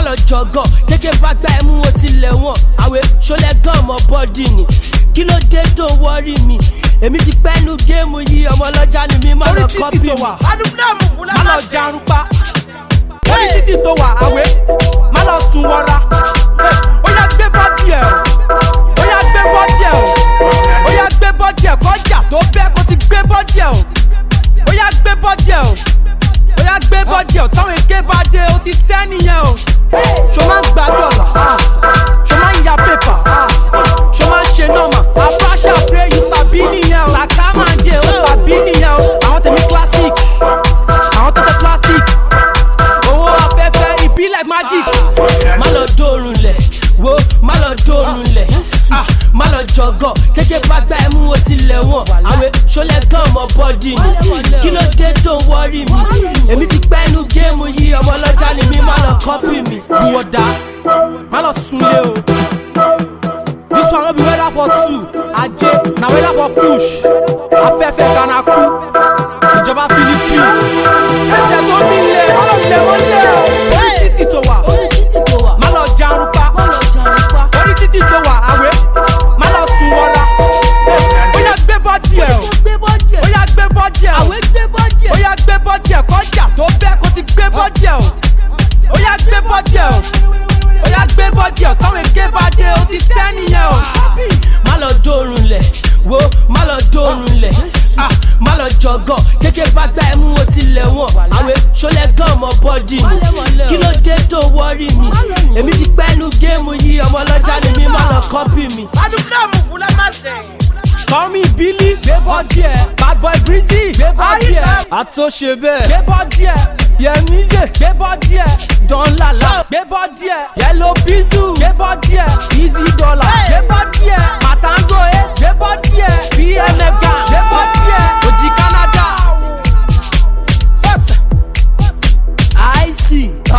lọ jọgọ kéke bá gbá ẹmú o tilẹ̀ wọ̀n àwẹ̀ ṣọlẹ̀ gan ọmọ bọ́dì ni kí ló dé tó wọ́rí mi èmi ti pẹ́nu géèmù yìí ọmọ ọlọ́jà ni mi má lọ kọ́pì mi má lọ jarun pa orí títì tó wà àwẹ̀ má lọ sùn wọra ó yá gbé bọ́dì ẹ̀ ó yá gbé bọ́dì ẹ̀ ó yá gbé bọ́dì ẹ̀ kọjá tó bẹ́ kó ti gbé bọ́dì ẹ̀ ó yá gbé bọ́dì ẹ̀ ó yá gbé bọ́dì ẹ̀ táwọn èké bá dé ó ti tẹ́ nìyẹn o ṣo máa ń gba dọ́là ṣo máa ń ya pépà ṣo máa ń ṣe nọ́mà abáṣà pé yìí sàbí nìyẹn o sàká máa ń jẹ ó sàbí nìyẹn o àwọn tèmi classic àwọn tó tẹ plastic owó afẹ́fẹ́ ìbí like magic má lọ dórun lẹ̀ wo má lọ dórun lẹ̀ má lọ jọgọ kéke bá gbá ẹmú o tilẹ̀ wọ̀n àwẹ̀ ṣọlẹ̀ gan ọmọ bọ́dì ni kí ló dé tó wọ́rí mi èmi ti pẹ́nu géèmù yìí ọmọ ọlọ́jà ni mi má lọ kọ́pì mi wọ̀dà má lọ sunlé o. This one no be weather for two ajé na weather for push afẹ́fẹ́ gana kú ìjọba Philippines ẹsẹ̀ tó nílé ọlọ́lẹ̀ wọlé o. Orí títì tó wà má lọ jarun pa orí títì tó wà àwẹ̀ má lọ sùn wọra ó yá gbé bọ́dì ẹ̀ ó yá gbé bọ́dì ẹ̀ ó yá gbé bọ́dì ẹ̀ kọjá tó bẹ́ kó ti gbé bọ́dì ẹ̀ ó yá gbé bọ́dì ẹ̀ ó yá gbé bọ́dì ẹ̀ táwọn èké bá dé ó ti tẹ́ nìyẹn o. má lọ dórun lẹ̀ wo má lọ dórun lẹ̀ má lọ jọgọ kéke bá gbá ẹmú o tilẹ̀ wọ̀n àwẹ̀ ṣọlẹ̀ gan ọmọ bọ́dì ni kí ló dé tó wọ́rí mi èmi ti pẹ́nu géèmù yìí ọmọ ọlọ́jà ni mi má lọ kọ́pì mi. Kọ́mi Billy gbé bọ́dì ẹ̀ Bad Boy Breezy gbé bọ́dì ẹ̀ àtúnṣe bẹ́ẹ̀ gbé bọ́dì ẹ̀ Yemize gbé bọ́dì ẹ̀ Don Lala gbé bọ́dì ẹ̀ Yellow Bizu gbé bọ́dì ẹ̀ Easy Dollar gbé bọ́dì ẹ̀ Matanzo Ace gbé bọ́dì ẹ̀ BNF Gang gbé bọ́dì ẹ̀ Oji Canada I see.